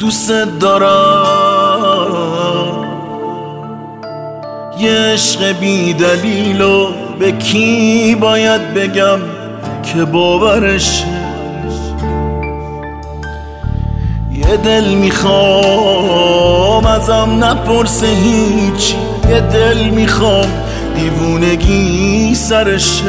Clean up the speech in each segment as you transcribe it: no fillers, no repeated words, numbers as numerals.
دوست دارم، یه عشق بی دلیلو به کی باید بگم که باورشه؟ یه دل میخوام ازم نپرسه هیچ، یه دل میخوام دیوونگی سرشه.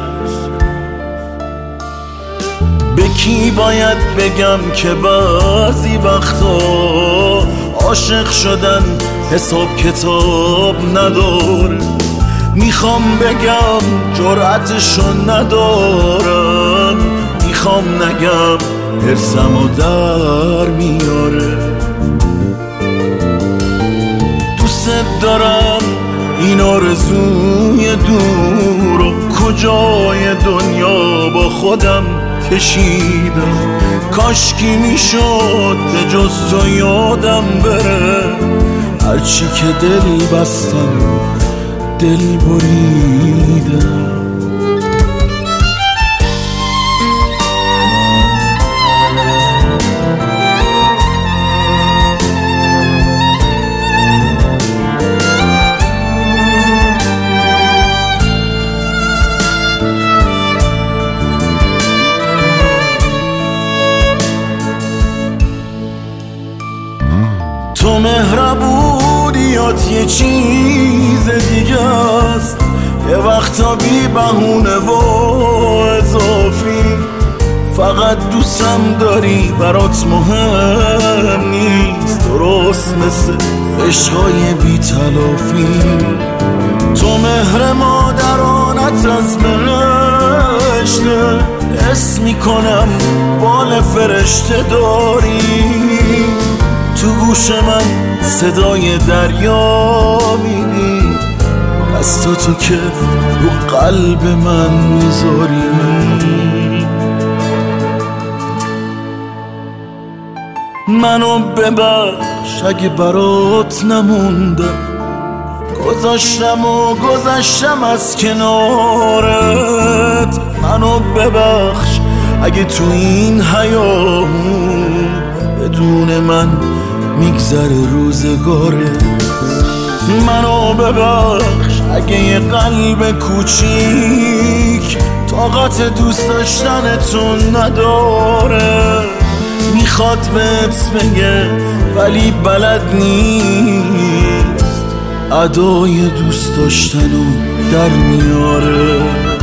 به کی باید بگم که بعضی وقتا عاشق شدن حساب کتاب نداره؟ میخوام بگم جرأتشو ندارم، میخوام نگم حرصمو در میاره. دوست دارم این آرزوی دور و کجای دنیا با خودم کشیدم. کاشکی میشد به جز تو یادم بره، هرچی که دل بستم دل بریدم. تو مهربونیات یه چیز دیگه است، یه وقتا بی بهونه و اضافی. فقط دوستم داری برات مهم نیست، درست مثل عشقای بی تلافی. تو مهر مادرانت از بهشته، حس میکنم بال فرشته داری. تو گوش من صدای دریا میدی، دستاتو که رو قلب من میذاری. منو ببخش اگه برات نموندم، گذشتم از کنارت. منو ببخش اگه تو این حیاهون بدون من میگذره روزگارت. منو ببخش اگه یه قلب کوچیک طاقت دوست داشتنتون نداره. میخواد بهت بگه ولی بلد نیست، ادای دوست داشتنو در میاره.